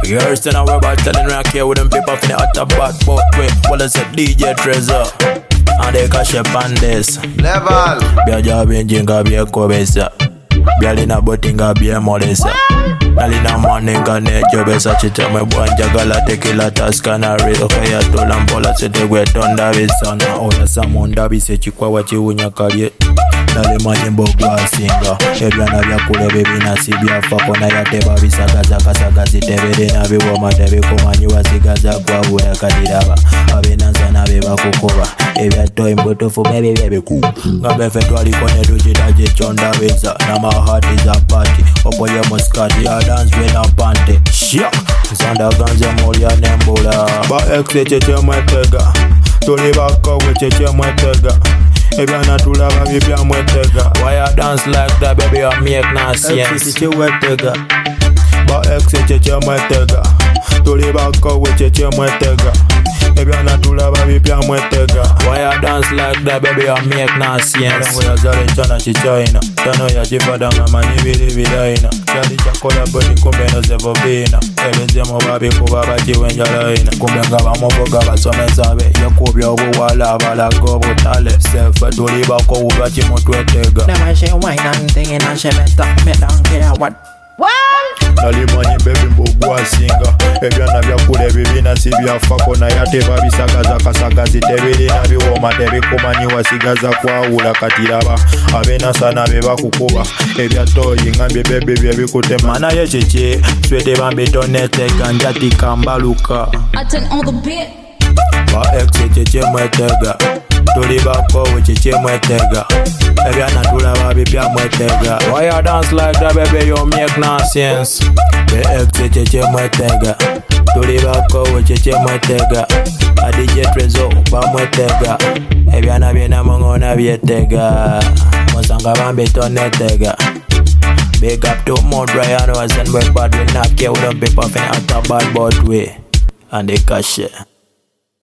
You're still a robot telling me I care with them people finna hot a bad but wait, well it's a DJ Treasure and they cash up on this level. Bia jabi njinga bia kobesa Bia lina botinga bia molesa Nalina maninga nejo besa chitame buanja gala tequila taskana real Kaya tulampola sete gwe tonda visana Oya samonda bise chikwa wachi unya kalye Nale manyembo kwa singa Ebyana bya kule bibina si bya fako na yateba bisagaza kasagazi tebede na biwoma tebikumanyiwa sigaza kwa bura kadiraba Abenanza na beba kukuba Ebyato imbutufu bebe bebeku Ngabe fetwali kone tujitaje chonda weza Na mahati za party Opoye muskati ya dance wena pante Shia Zanda ganze molia nembula Ba exe cheche mwetega Tulibako we cheche mwetega Ebyana tulaba bibya mwetega Why you dance like that baby you make no sense Exe cheche mwetega Ba exe cheche mwetega Tulibako we cheche mwetega Ebyana tulaba bibya mwetega Why you dance like that baby you make no sense Ngo ya zale chana chichaina Tano ya chifadanga mani bili bidaina Chali chakola boni kumbe no zevo bina Eleze mo babi kubaba chiwenjalaina Kumbe ngaba moboga basome sabe Yakubya obuwala abalago butale Self tuliba ko ubachi mutwetega Never she wine and thing and she me don't care what Nalimanyi baby mbogwa singa Ebyana byakule bibina si byafako na yateba bisagaza kasagazi tebiri na biwoma tebikumanyiwa sigaza kwawula katiraba Abena sana beba kukuba Ebyatoyi ngambye baby byebikutema Mana ye cheche swete bambi tonete ganja tikambaluka I turn on the beat. Ba exe cheche mwetega Tulibako we cheche mwetega Ebyana tulaba bibya mwetega Why you dance like that baby you make no sense Be exe cheche mwetega Tulibako we cheche mwetega A DJ Treasure ba mwetega Ebyana byena mongona byetega Mosanga bambi tonetega Big up to Mount Brian was and we bad we not care with them people finna at a bad boat way And they cash it